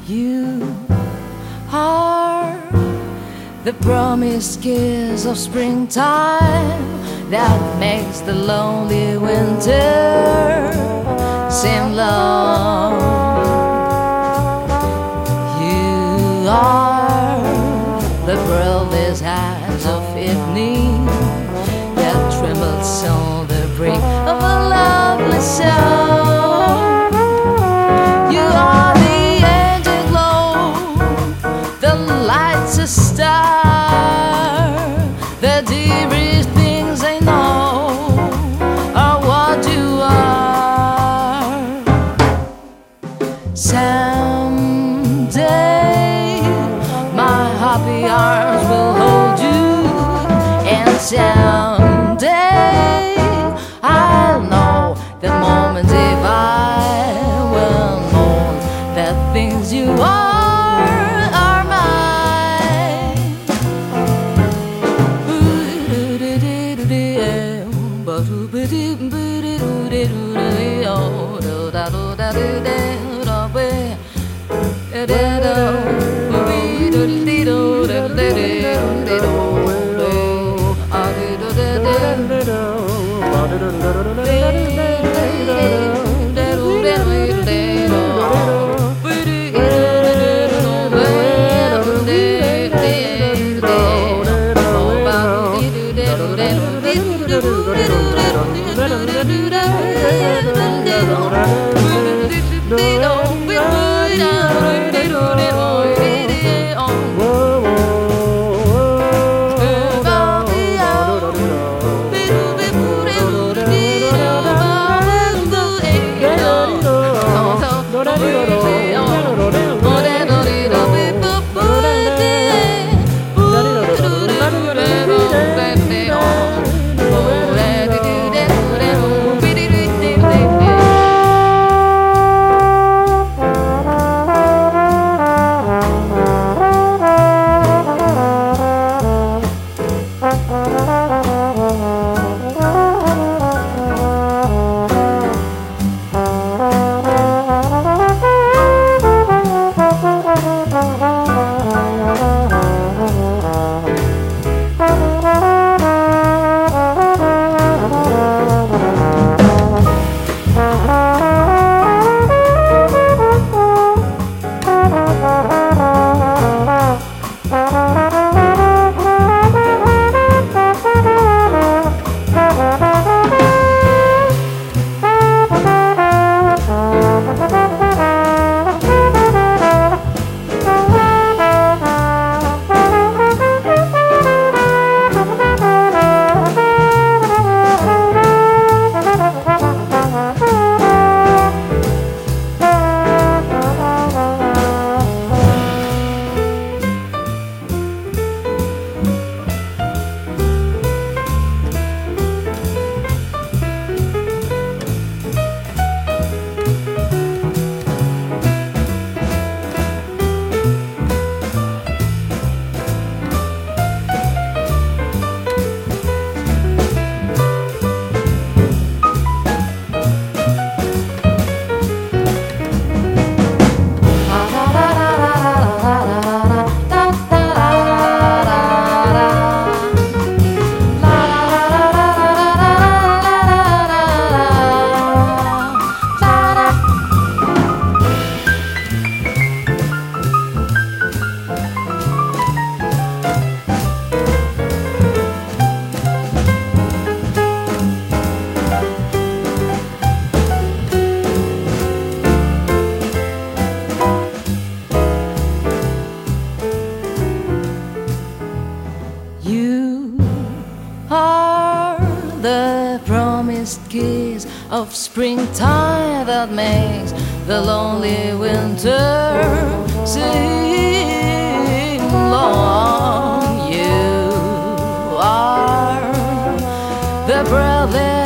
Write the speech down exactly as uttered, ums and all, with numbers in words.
You are the promised kiss of springtime that makes the lonely winter seem long. You are the breathless eyes of evening that trembles on the brink of a lovely song. You are the angel glow that lights a star. The dearest things I know are what you are. Someday my happy arms will hold you, and someday I'll know the moment if I will know that things you are are mine. The promised kiss of springtime that makes the lonely winter seem long. You are the breath